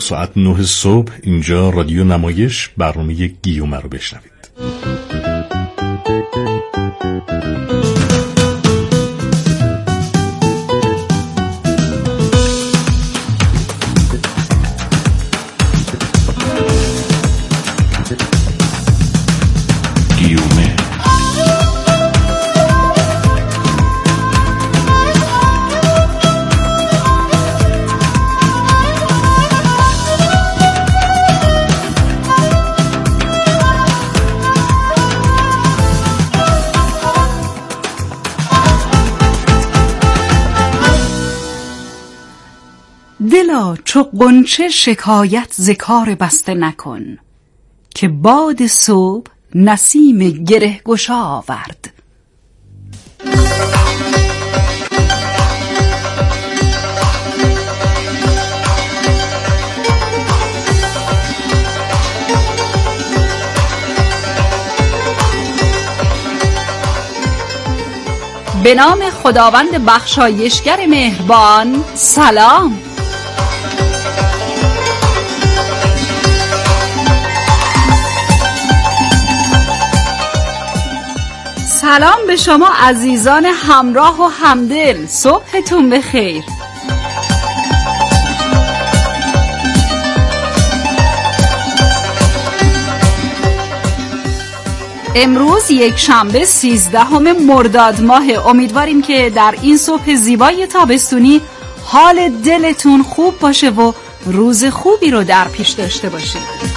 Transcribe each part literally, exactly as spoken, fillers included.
ساعت نه صبح اینجا رادیو نمایش برنامه گیومه رو بشنوید. دلا چو غنچه شکایت ز کار بسته نکن، که باد صبح نسیم گره گشا آورد. به نام خداوند بخشایشگر مهربان. سلام. سلام به شما عزیزان همراه و همدل. صبحتون بخیر. امروز یک شنبه سیزدهم مرداد ماه. امیدواریم که در این صبح زیبای تابستونی حال دلتون خوب باشه و روز خوبی رو در پیش داشته باشید.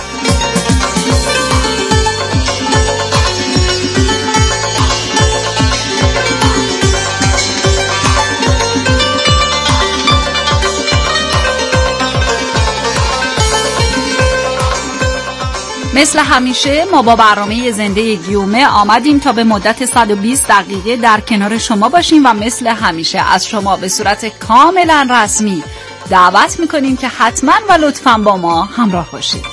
مثل همیشه ما با برنامه زنده گیومه آمدیم تا به مدت صد و بیست دقیقه در کنار شما باشیم و مثل همیشه از شما به صورت کاملا رسمی دعوت میکنیم که حتما و لطفا با ما همراه باشید.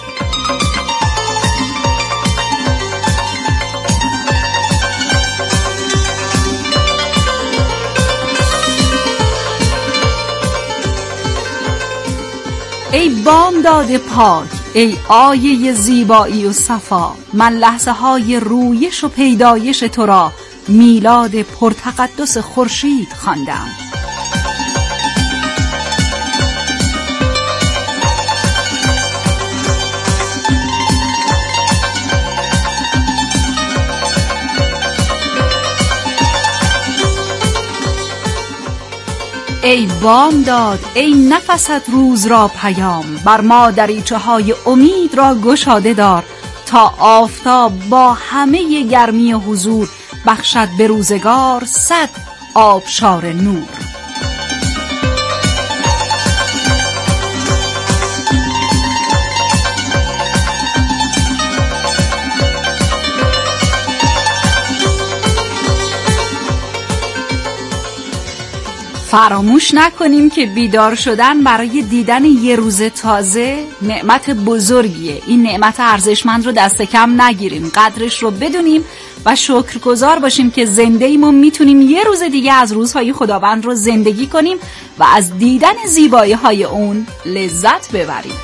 ای بامداد پاک، ای آیه زیبایی و صفا، من لحظه های رویش و پیدایش تو را میلاد پرتقدس خورشید خواندم. ای بامداد، ای نفست روز را پیام، بر ما دریچه های امید را گشاده دار، تا آفتاب با همه گرمی و حضور بخشد به روزگار صد آبشار نور. فراموش نکنیم که بیدار شدن برای دیدن یه روز تازه نعمت بزرگیه. این نعمت ارزشمند رو دست کم نگیریم، قدرش رو بدونیم و شکرگزار باشیم که زنده ایم و میتونیم یه روز دیگه از روزهای خداوند رو زندگی کنیم و از دیدن زیبایی های اون لذت ببریم.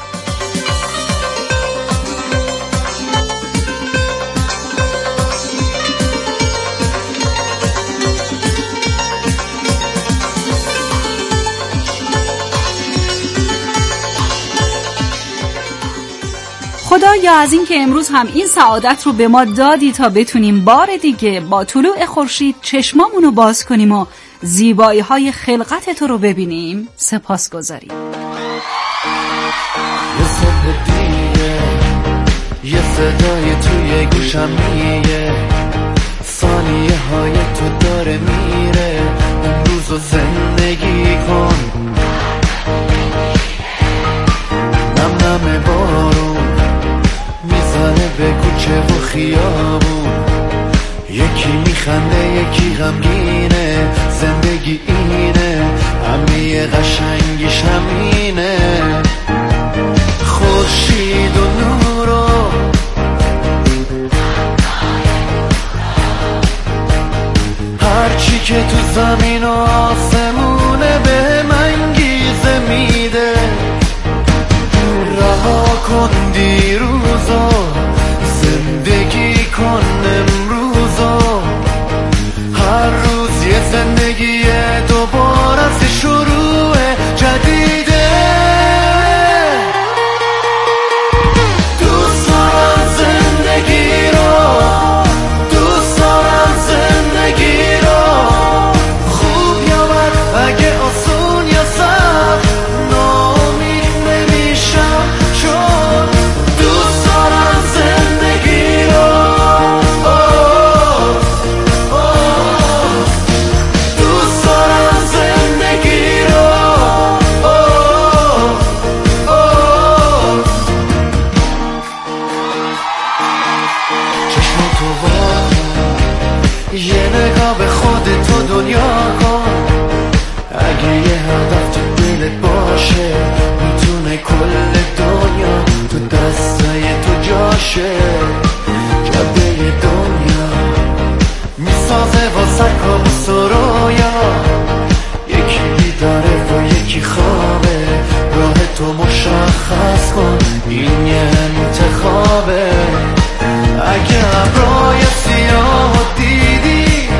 خدایا از این که امروز هم این سعادت رو به ما دادی تا بتونیم بار دیگه با طلوع خورشید چشمامون رو باز کنیم و زیبایی های خلقت تو رو ببینیم، سپاس گذاریم. یه صبح دیگه، یه صدای توی گوشم میگه، ثانیه های تو داره میره، امروز رو زندگی کن. نم نم بارون میزنه به کوچه و خیابون، یکی میخنده یکی غمگینه، زندگی اینه، همه قشنگیش همینه. خورشید و نور و هرچی که تو زمین و آسمونه به من انگیزه میده، یه هدف تو دلت باشه، میتونه کل دنیا تو دستای تو جاشه. جاده دنیا میسازه واسه کابوس و رویا، یکی بیداره و یکی خوابه. راه تو مشخص کن، این یه انتخابه. اگه ابرای سیاه دیدی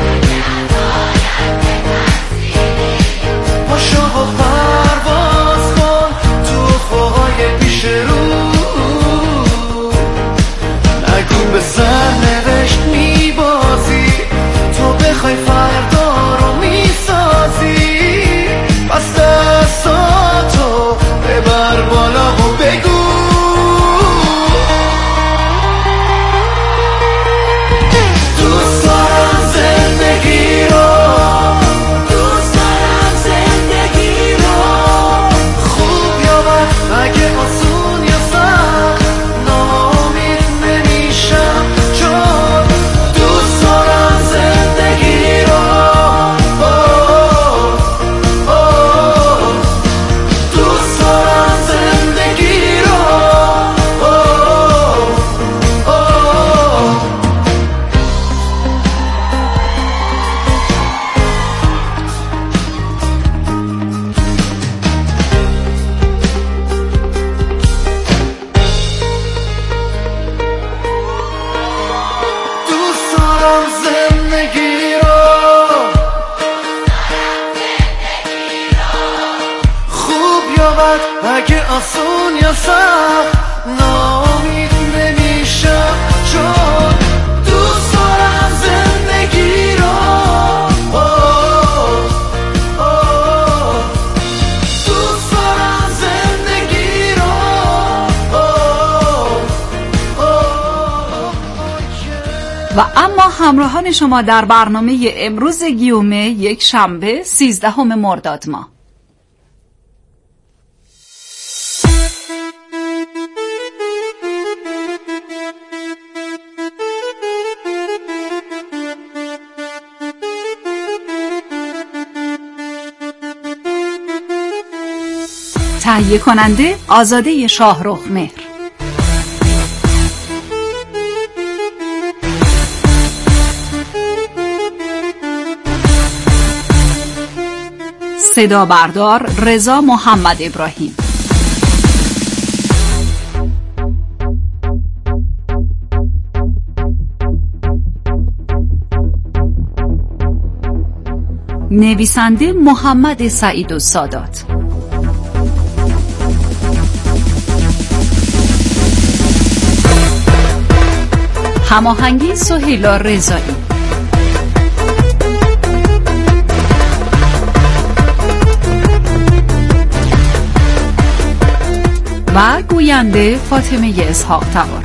پاشو و پرواز کن تو افقهای پیش رو. نگو به سرنوشت میبازی، تو بخوای فردا رو میسازی. پس دستاتو ببر بالا و بگو دوست دارم زندگی رو، دوست دارم زندگی رو. خوب یا بد، اگه آسون یا سخت، ناامید نمیشم چون دوست دارم زندگی رو. دوست دارم زندگی رو. دوست دارم زندگی رو. خوب یا بد، اگه آسون یا سخت، ناامید نمیشم چون دوست دارم زندگی رو. دوست دارم زندگی رو. و اما همراهان شما در برنامه امروز گیومه یک شنبه سیزدهم مرداد ماه. تهیه کننده آزاده شاهرخ مهر. صدا بردار رضا محمد ابراهیم. نویسنده محمد سعید السادات. هماهنگی سهیلا رضایی. و گوینده فاطمه اسحاق تبار.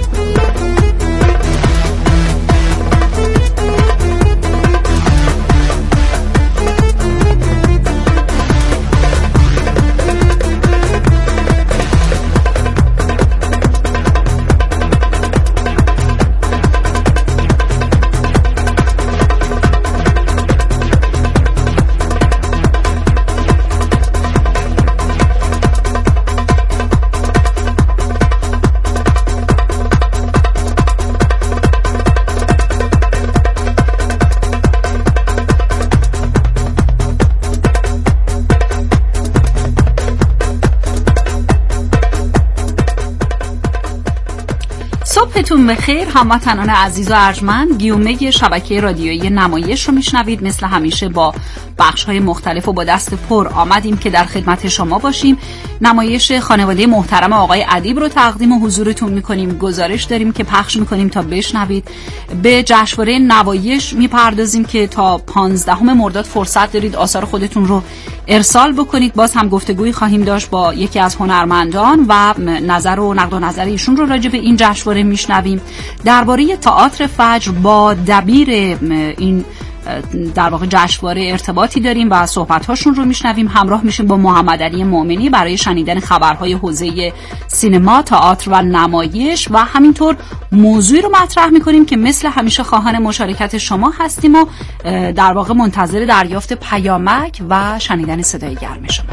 صبحتون بخیر هموطنان عزیز و ارجمند. گیومه شبکه رادیویی نمایش رو میشنوید. مثل همیشه با بخش‌های مختلف و با دست پر آمدیم که در خدمت شما باشیم. نمایش خانواده محترم آقای ادیب رو تقدیم حضورتون میکنیم. گزارش داریم که پخش میکنیم تا بشنوید. به جشنواره نمایش میپردازیم که تا پانزدهم مرداد فرصت دارید آثار خودتون رو ارسال بکنید. باز هم گفتگویی خواهیم داشت با یکی از هنرمندان و نظر و نقد و نظر ایشون رو راجع به این جشنواره میشنویم. درباره تئاتر فجر با دبیر این در واقع جشنواره ارتباطی داریم و صحبت‌هاشون رو میشنویم. همراه میشیم با محمد علی مؤمنی برای شنیدن خبرهای حوزه سینما، تئاتر و نمایش و همینطور موضوعی رو مطرح میکنیم که مثل همیشه خواهان مشارکت شما هستیم و در واقع منتظر دریافت پیامک و شنیدن صدای گرم شما.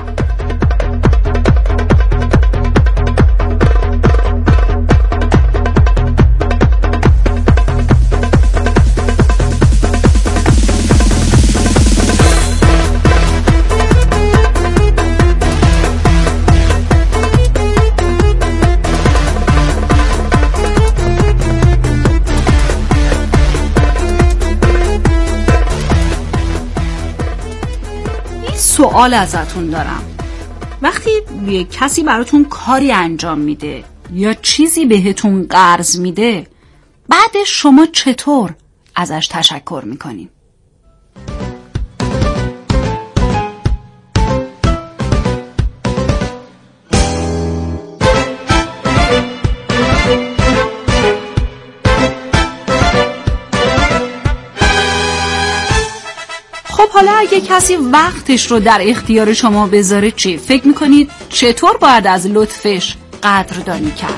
سوال ازتون دارم. وقتی کسی براتون کاری انجام میده یا چیزی بهتون قرض میده، بعدش شما چطور ازش تشکر میکنین؟ حالا اگه کسی وقتش رو در اختیار شما بذاره چی؟ فکر میکنید چطور باید از لطفش قدردانی کرد؟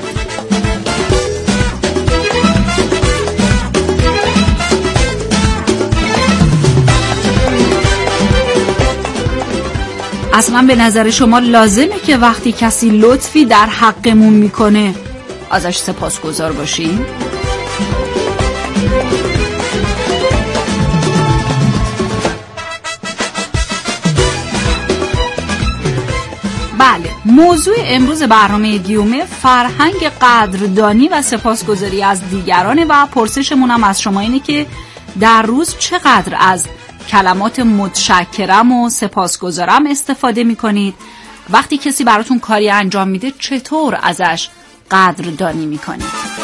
اصلا به نظر شما لازمه که وقتی کسی لطفی در حقمون میکنه ازش سپاسگزار باشیم؟ بله، موضوع امروز برنامه گیومه فرهنگ قدردانی و سپاسگزاری از دیگرانه و پرسشمون هم از شما اینه که در روز چقدر از کلمات متشکرم و سپاسگزارم استفاده میکنید؟ وقتی کسی براتون کاری انجام میده چطور ازش قدردانی میکنید؟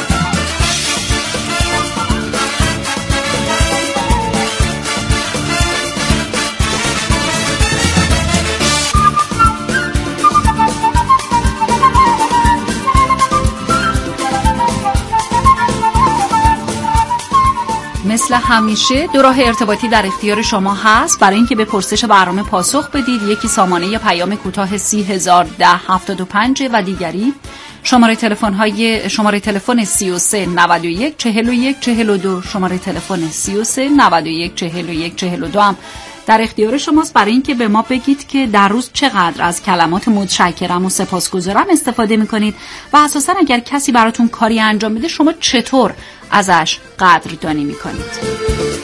مثل همیشه دو راه ارتباطی در اختیار شما هست برای اینکه به پرسش برنامه پاسخ بدید. یکی سامانه پیام کوتاه سی هزار ده هفتاد و پنج و دیگری شماره تلفن های شماره تلفن سی و سه نود و یک چهل و یک چهل و دو. شماره تلفن سی و سه نود و یک چهل و یک چهل و دو هم در اختیار شماست برای اینکه به ما بگید که در روز چقدر از کلمات متشکرم و سپاسگزارم استفاده میکنید و اساساً اگر کسی براتون کاری انجام میده شما چطور ازش قدردانی میکنید؟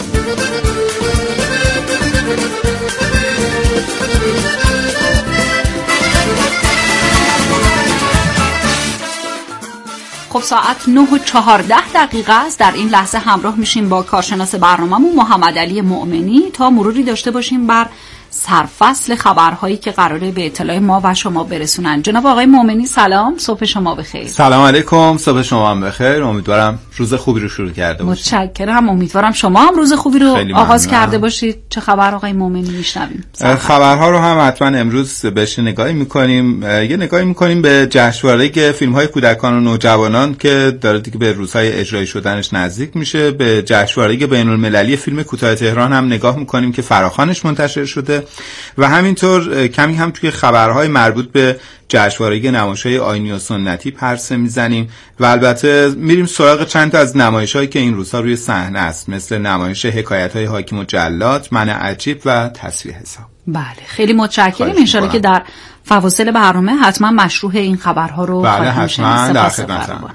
خب ساعت نه و چهارده دقیقه است. در این لحظه همراه میشیم با کارشناس برنامه‌مون محمد علی مؤمنی تا مروری داشته باشیم بر سرفصل خبرهایی که قراره به اطلاع ما و شما برسونن. جناب آقای مؤمنی سلام، صبح شما بخیر. سلام علیکم، صبح شما هم بخیر. امیدوارم روز خوبی رو شروع کرده باشید. متشکرم، امیدوارم شما هم روز خوبی رو آغاز کرده باشید. چه خبر آقای مؤمنی میشنویم؟ خبرها رو هم حتما امروز بهش نگاهی میکنیم. یه نگاهی میکنیم به جشنواره فیلم‌های کودکان و نوجوانان که داره دیگه به روزهای اجرایی شدنش نزدیک میشه. به جشنواره بین‌المللی فیلم کوتاه تهران هم نگاه میکنیم که فراخوانش منتشر شده و همینطور کمی هم توی خبرهای مربوط به جشنواره نمایش‌های آیینی و سنتی پرسه میزنیم و البته میریم سراغ چند تا از نمایش‌هایی که این روزها روی صحنه است، مثل نمایش حکایت‌های حاکم و جلاد، من عجیب و تصویر حساب. بله، خیلی متشکرم. ان شاءالله که در فواصل برنامه حتما مشروح این خبرها رو بله حتما در خدمتم.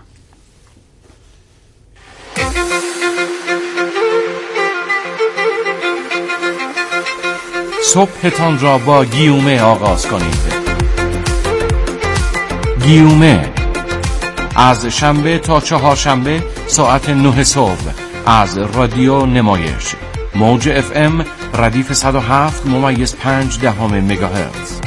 صبحتان را با گیومه آغاز کنید. گیومه از شنبه تا چهارشنبه ساعت نه صبح از رادیو نمایش موج اف ام ردیف صد و هفت ممیز پنج دهم مگاهرتز.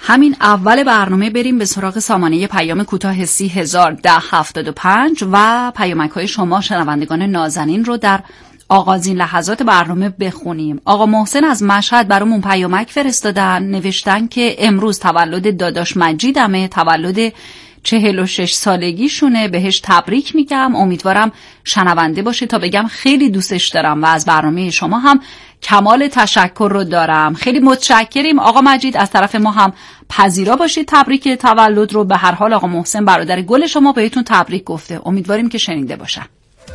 همین اول برنامه بریم به سراغ سامانه پیام کوتاه سی هزار ده هفتاد و پنج و پیامک های شما شنوندگان نازنین رو در آغازین لحظات برنامه بخونیم. آقا محسن از مشهد برامون پیامک فرستادن، نوشتن که امروز تولد داداش مجیدمه، تولد چهل و شش سالگیشونه، بهش تبریک میگم، امیدوارم شنونده باشه تا بگم خیلی دوستش دارم و از برنامه شما هم کمال تشکر رو دارم. خیلی متشکریم آقا مجید، از طرف ما هم پذیرا باشید تبریک تولد رو. به هر حال آقا محسن برادر گل شما بهتون تبریک گفته، امیدواریم که شنیده باشن.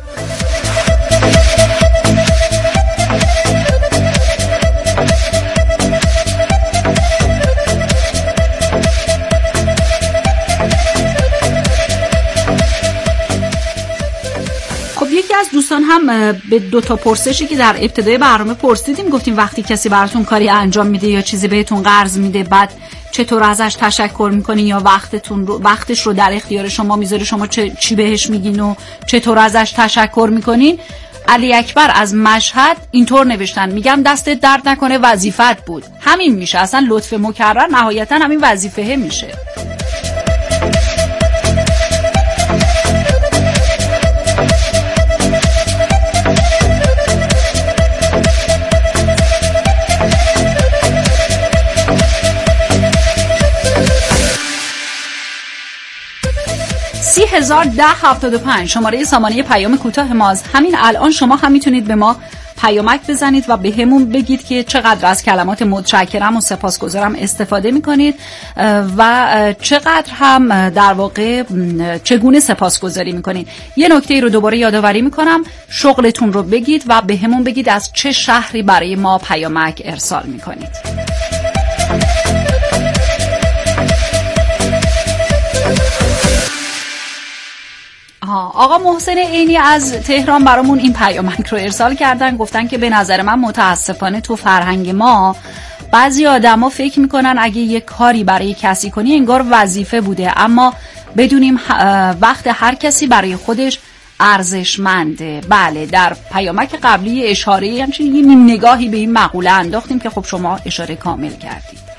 یکی از دوستان هم به دو تا پرسشی که در ابتدای برنامه پرسیدیم گفتیم وقتی کسی براتون کاری انجام میده یا چیزی بهتون قرض میده بعد چطور ازش تشکر میکنین یا وقتتون رو وقتش رو در اختیار شما میذاره، شما چه چی بهش میگین و چطور ازش تشکر میکنین. علی اکبر از مشهد اینطور نوشتن، میگم دستت درد نکنه، وظیفت بود. همین میشه، اصلا لطف مکرر نهایتا همین وظیفه میشه. سی هزار ده هفتاد و پنج شماره سامانه پیام کوتاه ماست. همین الان شما هم میتونید به ما پیامک بزنید و به همون بگید که چقدر از کلمات متشکرم و سپاسگزارم استفاده میکنید و چقدر هم در واقع چگونه سپاسگزاری میکنید. یه نکته رو دوباره یادآوری میکنم، شغلتون رو بگید و به همون بگید از چه شهری برای ما پیامک ارسال میکنید. آقا محسن عینی از تهران برامون این پیامک رو ارسال کردن، گفتن که به نظر من متاسفانه تو فرهنگ ما بعضی آدما فکر میکنن اگه یه کاری برای کسی کنی انگار وظیفه بوده، اما بدونیم وقت هر کسی برای خودش ارزشمنده. بله، در پیامک قبلی اشاره همچنین یه نیم نگاهی به این مقوله انداختیم که خب شما اشاره کامل کردید.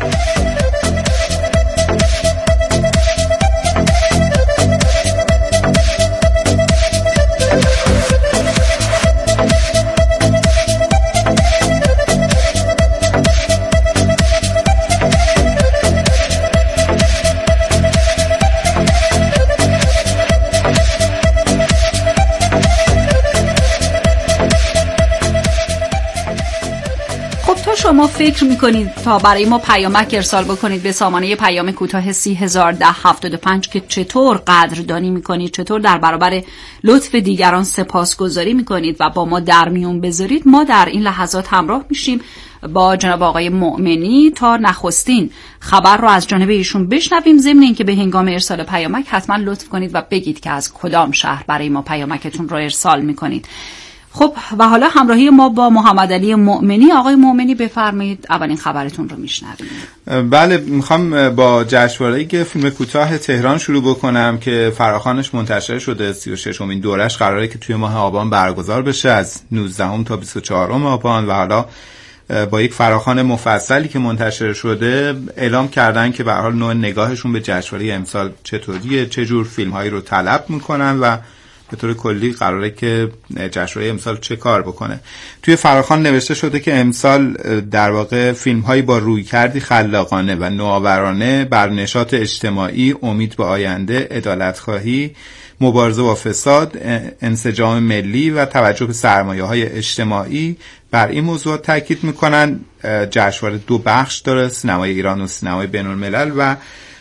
شما فکر میکنید تا برای ما پیامک ارسال بکنید به سامانه پیام کوتاه سی هزار ده هفتاد و پنج که چطور قدردانی میکنید، چطور در برابر لطف دیگران سپاسگزاری میکنید و با ما در میون بذارید، ما در این لحظات همراه میشیم با جناب آقای مؤمنی تا نخستین خبر رو از جانب ایشون بشنویم، ضمن اینکه به هنگام ارسال پیامک حتما لطف کنید و بگید که از کدام شهر برای ما پیامکتون رو ارسال میکنید. خب و حالا همراهی ما با محمد علی مؤمنی. آقای مؤمنی بفرمایید اولین خبرتون رو میشنویم. بله، میخوام با جشنواره فیلم کوتاه تهران شروع بکنم که فراخوانش منتشر شده. سی و ششمین دورش قراره که توی ماه آبان برگزار بشه، از نوزدهم تا بیست و چهارم آبان، و حالا با یک فراخوان مفصلی که منتشر شده اعلام کردن که به هر حال نوع نگاهشون به جشنواره امسال چطوریه، چه جور فیلم‌هایی رو طلب میکنن و به طور کلی قراره که جشنواره امسال چه کار بکنه. توی فراخوان نوشته شده که امسال در واقع فیلم‌هایی با رویکردی خلاقانه و نوآورانه بر نشاط اجتماعی، امید به آینده، عدالت‌خواهی، مبارزه با فساد، انسجام ملی و توجه به سرمایه‌های اجتماعی بر این موضوع تاکید می‌کنن. جشنواره دو بخش داره، سینمای ایران و سینمای بین‌الملل، و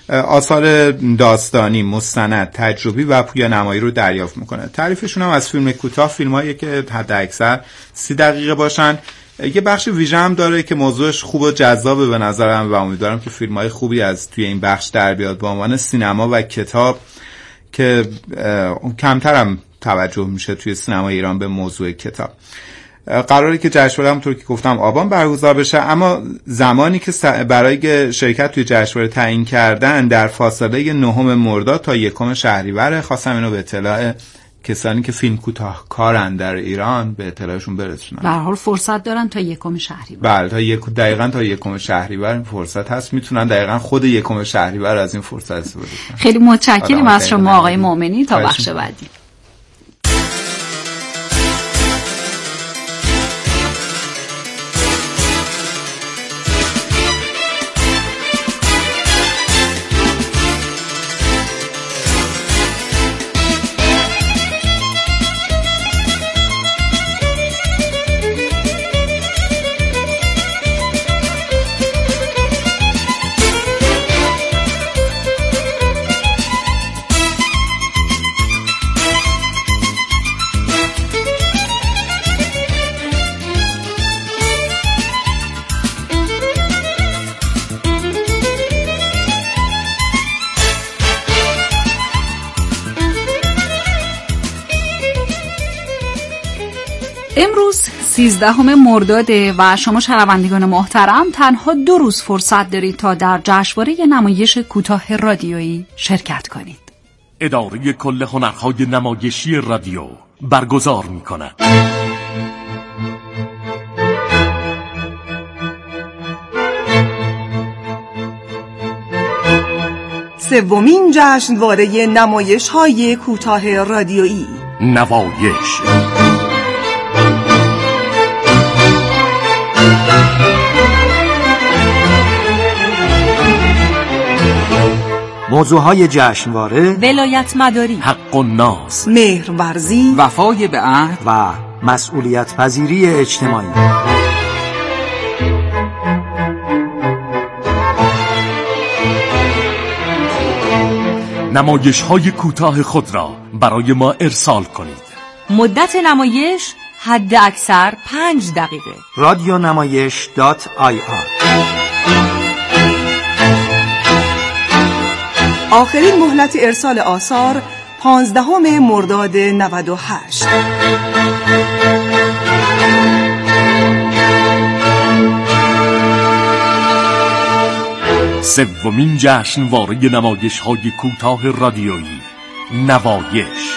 آثار داستانی، مستند، تجربی و پویانمایی رو دریافت میکنه. تعریفشون هم از فیلم کوتاه، فیلمایی که حد اکثر سی دقیقه باشن. یه بخش ویژه هم داره که موضوعش خوب و جذابه به نظرم و امیدوارم که فیلمای خوبی از توی این بخش در بیاد به عنوان سینما و کتاب، که کمتر هم توجه میشه توی سینما ایران به موضوع کتاب. قراره که جشنواره همونطور که گفتم آبان برگزار بشه، اما زمانی که برای شرکت توی جشنواره تعیین کردن در فاصله نهم مرداد تا یکم شهریور. خواستم اینو به اطلاع کسانی که فیلم کوتاه کارن در ایران به اطلاعشون برسونن. به هر حال فرصت دارن تا یکم شهریور. بله تا یک دقیقاً تا یکم شهریور این فرصت هست، میتونن دقیقاً خود یکم شهریور از این فرصت استفاده کنن. خیلی متشکرم از شما آقای مومنی. تا بخش بعدی. امروز سیزدهم مرداده و شما شنوندگان محترم تنها دو روز فرصت دارید تا در جشنواره نمایش کوتاه رادیویی شرکت کنید. اداره کل هنرهای نمایشی رادیو برگزار می‌کند. سومین جشنواره نمایش‌های کوتاه رادیویی نوایش. موضوعهای جشنواره: ولایت مداری، حق و ناز، مهرورزی، وفای به عهد و مسئولیت پذیری اجتماعی. نمایش های کوتاه خود را برای ما ارسال کنید. مدت نمایش حد اکثر پنج دقیقه. رادیو نمایش دات آی آر. آخرین مهلت ارسال آثار پانزدهم مرداد نود و هشت. سومین جشنواره نمایش های کوتاه رادیویی نوایش.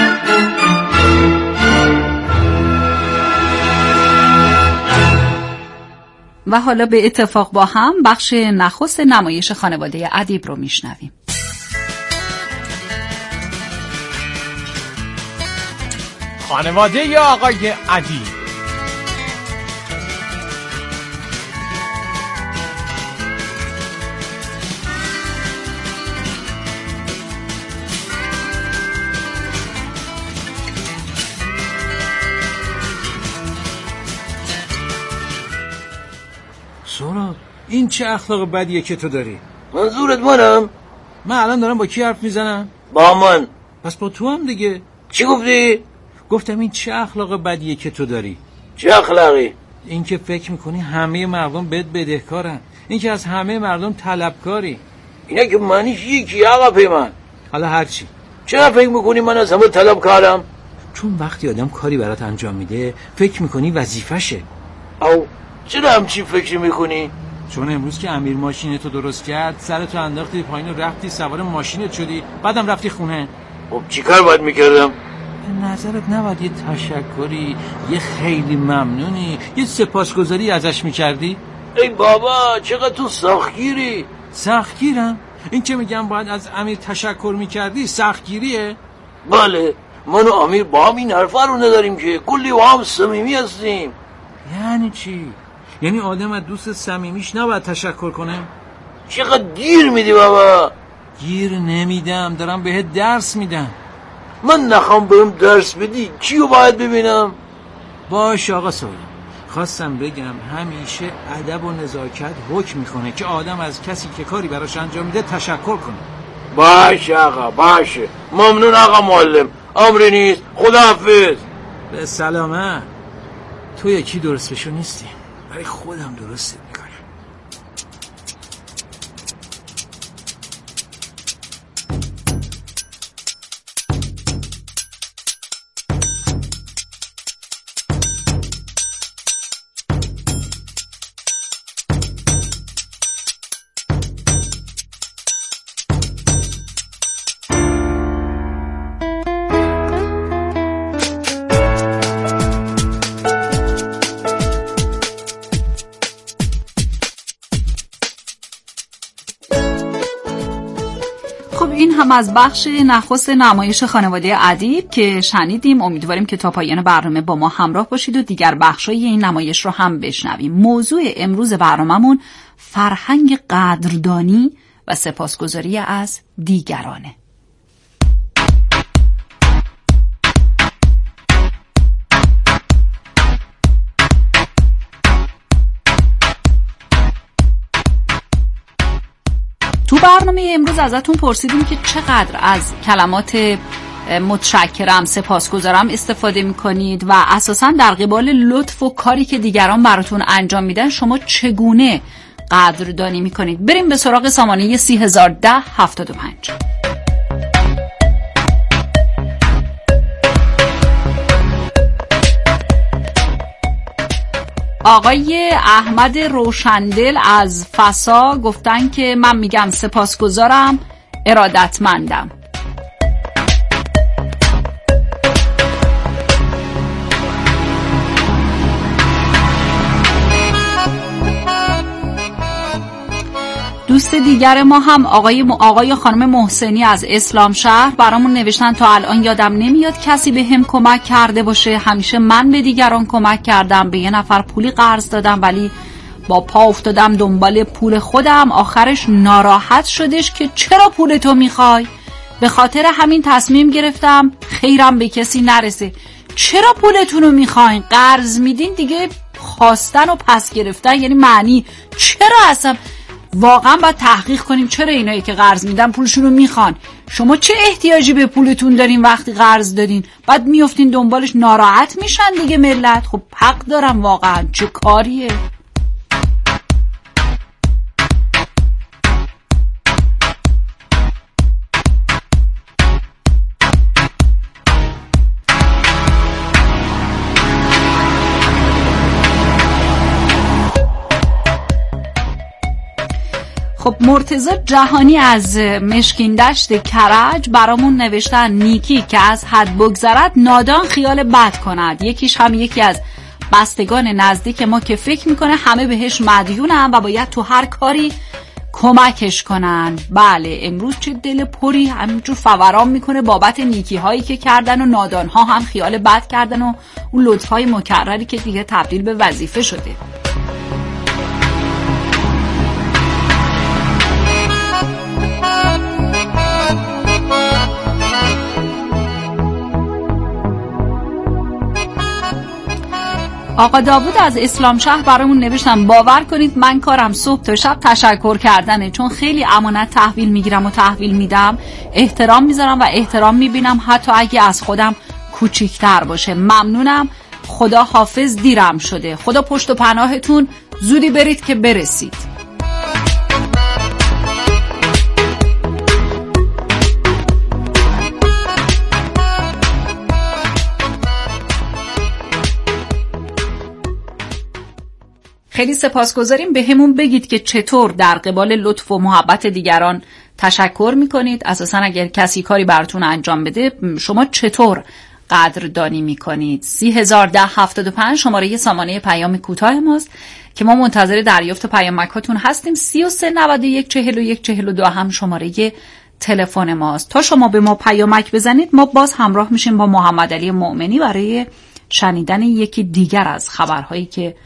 و حالا به اتفاق با هم بخش نخست نمایش خانواده ادیب رو میشنویم. خانواده یا آقای ادیب. سهراب، این چه اخلاق بدیه که تو داری؟ منظورت منم؟ من الان دارم با کی حرف میزنم؟ با من. پس با تو هم دیگه. چی گفتی؟ گفتم این چه اخلاق بدیه که تو داری؟ چه اخلاقی؟ این که فکر میکنی همه مردم بهت بدهکارن، این که از همه مردم طلبکاری. اینا که معنیش یکی آقا پیمان. حالا هرچی. چرا فکر میکنی من از همه طلبکارم؟ چون وقتی آدم کاری برات انجام میده فکر میکنی وظیفشه. او چرا همچین فکر میکنی؟ چون امروز که امیر ماشینتو درست کرد سرتو انداختی پایین و رفتی سوار ماشینت شدی، بعدم رفتی خونه. خب چی کار باید میکردم؟ به نظرت نباید یه تشکری، یه خیلی ممنونی، یه سپاسگزاری ازش میکردی؟ ای بابا چقدر تو سختگیری. سختگیرم؟ این که میگم باید از امیر تشکر میکردی سختگیریه؟ بله، من و امیر با هم این حرفا رو نداریم که کلی با هم صمیمی هستیم. یعنی چی؟ یعنی آدم از دوست صمیمیش نباید تشکر کنه؟ چقدر گیر میدی بابا؟ گیر نمیدم، دارم بهت درس میدم. من نخوام بهم درس بدی کیو باید ببینم؟ باش آقا سویا، خواستم بگم همیشه ادب و نزاکت حکم میکنه که آدم از کسی که کاری براش انجام میده تشکر کنه. باشه آقا باشه، ممنون آقا معلم، امری نیست، خداحافظ. به سلامت. تو یکی درست بشو نیستی، برای خودم درست میکنم. میکنم از بخش نخست نمایش خانواده ادیب که شنیدیم. امیدواریم که تا پایان برنامه با ما همراه باشید و دیگر بخشای این نمایش رو هم بشنویم. موضوع امروز برنامه‌مون فرهنگ قدردانی و سپاسگزاری از دیگرانه. تو برنامه امروز ازتون پرسیدیم که چقدر از کلمات متشکرم، سپاسگزارم استفاده میکنید و اساساً در قبال لطف و کاری که دیگران براتون انجام میدن شما چگونه قدردانی میکنید. بریم به سراغ سامانه سی هزار و ده هفتاد و پنج. آقای احمد روشندل از فسا گفتن که من میگم سپاسگزارم، ارادتمندم. دوست دیگر ما هم آقای م... آقای خانم محسنی از اسلام شهر برامون نوشتن تا الان یادم نمیاد کسی به هم کمک کرده باشه. همیشه من به دیگران کمک کردم، به یه نفر پولی قرض دادم ولی با پا افتادم دنبال پول خودم، آخرش ناراحت شدش که چرا پول تو میخوای؟ به خاطر همین تصمیم گرفتم خیرم به کسی نرسه. چرا پولتون رو میخواین؟ قرض میدین دیگه خواستن و پس گرفتن یعنی معنی چرا اصلا؟ واقعا باید تحقیق کنیم چرا اینایی که قرض میدن پولشون رو میخوان. شما چه احتیاجی به پولتون دارین وقتی قرض دادین؟ بعد میافتین دنبالش، ناراحت میشن دیگه ملت. خب حق دارم واقعا، چه کاریه؟ خب مرتضی جهانی از مشکین دشت کرج برامون نوشتن نیکی که از حد بگذرد نادان خیال بد کند. یکیش هم یکی از بستگان نزدیک ما که فکر میکنه همه بهش مدیونن و باید تو هر کاری کمکش کنن. بله امروز چه دل پری همینجور فوران میکنه بابت نیکی هایی که کردن و نادان ها هم خیال بد کردن و اون لطف های مکرری که دیگه تبدیل به وظیفه شده. آقا داوود از اسلام شهر برامون نوشتن باور کنید من کارم صبح تا شب تشکر کردنه، چون خیلی امانت تحویل میگیرم و تحویل میدم، احترام میذارم و احترام میبینم حتی اگه از خودم کوچیکتر باشه. ممنونم، خدا حافظ، دیرم شده. خدا پشت و پناهتون، زودی برید که برسید. خیلی سپاسگزاریم. به همون بگید که چطور در قبال لطف و محبت دیگران تشکر میکنید. اساسا اگر کسی کاری براتون انجام بده شما چطور قدردانی میکنید. سی هزار و ده هفتاد و پنج شماره سامانه پیام کوتاه ماست که ما منتظر دریافت پیامکاتون هستیم. سی و سه نود و یک چهل و یک چهل و دو هم شماره تلفن ماست. تا شما به ما پیامک بزنید ما باز همراه میشیم با محمد علی مؤمنی برای شنیدن یکی دیگر از خبرهایی که